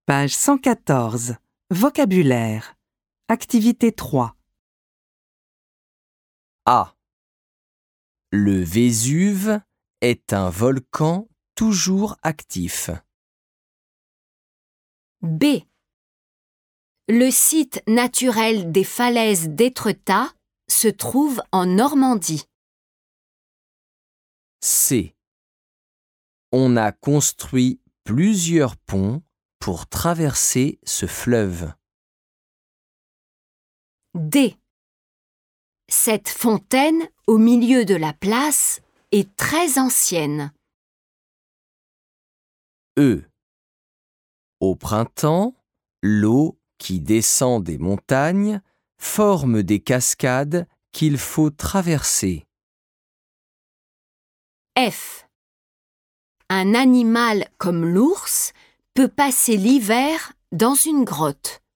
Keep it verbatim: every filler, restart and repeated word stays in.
Page cent quatorze. Vocabulaire. Activité trois. A. Le Vésuve est un volcan toujours actif. B. Le site naturel des falaises d'Étretat se trouve en Normandie. C. On a construit plusieurs ponts pour traverser ce fleuve. D. Cette fontaine au milieu de la place est très ancienne. E. Au printemps, l'eau qui descend des montagnes forme des cascades qu'il faut traverser. F. Un animal comme l'ours peut passer l'hiver dans une grotte.